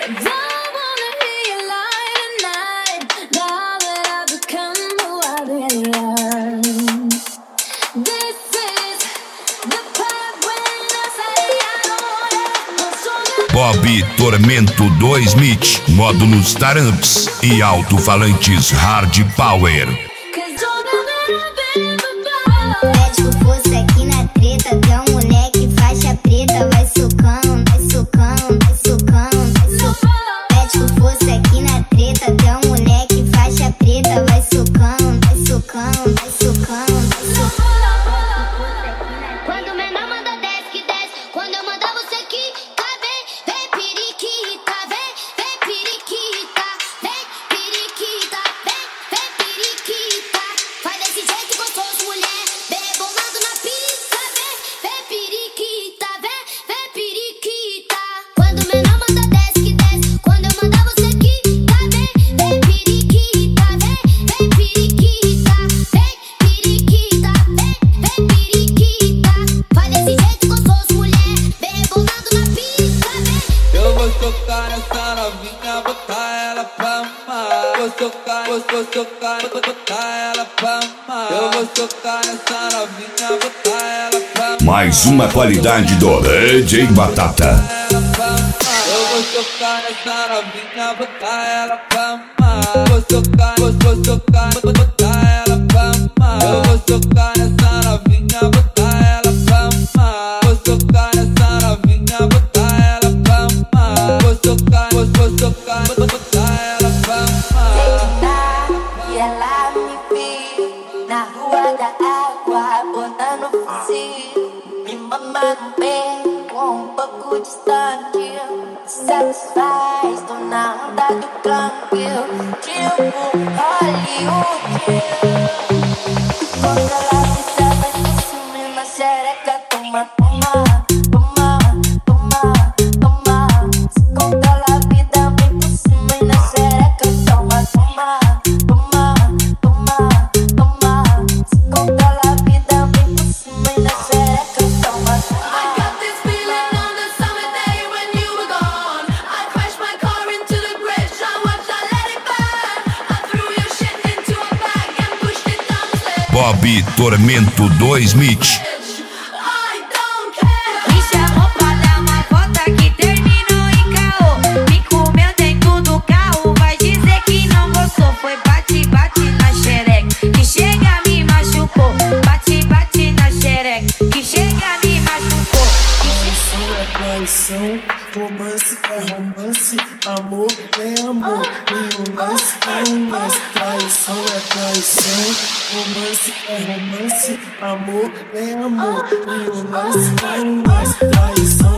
Bob Tormento 2 Mix, módulos taramps e alto-falantes hard power. Mete o fosse aqui na treta, tem um moleque faixa preta, vai socando, vai socando, vai socando, vai socando. Mete o fosse aqui na treta, tem um moleque faixa preta, vai socando, vai socando, vai socando, vai socando. Quando o menor manda desce que desce, quando eu mandar você aqui, tá vem, vem periquita, vem, vem periquita, vem periquita, vem, vem periquita. Faz desse jeito gostoso, mulher, rebolando na pista, vem, vem periquita, vem, vem periquita. Quando o menor manda desce que desce, quando eu mandar você aqui, tá vem, vem periquita, vem, vem periquita, vem periquita, vem, vem periquita. Faz desse jeito gostoso, mulher, rebolando na pista, vem. Eu vou socar nessa novinha, botar ela pra amar. Vou socar, botar ela pra amar. Eu vou socar nessa novinha, botar ela pra amar. Mais uma qualidade do DJ Batata. Eu vou socar nessa novinha, botar ela pra amar. Vou socar, botar ela pra amar. Eu vou socar nessa novinha, botar ela pra amar. Vou socar nessa novinha, botar ela pra amar. Vou socar, botar ela pra amar. E ela me viu na rua da água, botando fuzil, me mamando bem com um pouco distante. Satisfaz, tô na onda do câmbio, tipo Hollywood. Quando ela me trava por cima na xereca, toma, toma, toma, toma, toma. Se controla a vida, vem por cima e na xereca, toma, toma, toma, toma, toma. Se controla a vida, vem por cima e na xereca, toma, toma. I got this feeling on the summer day when you were gone. I crashed my car into the bridge, I watched, I let it burn. I threw your shit into a bag and pushed it down the stairs. Bob Tormento 2 Mix. I don't care. Me chamou pra dar uma volta que terminou em caô. Me comeu dentro do carro, vai dizer que não gostou. Foi bate, bate na xereca, que chega me machucou. Bate, bate na xereca, que chega me machucou. Traição é traição, romance é romance, amor é amor, e o lance é um lance. Traição é traição, romance é romance, amor é amor, e o lance é um lance. Traição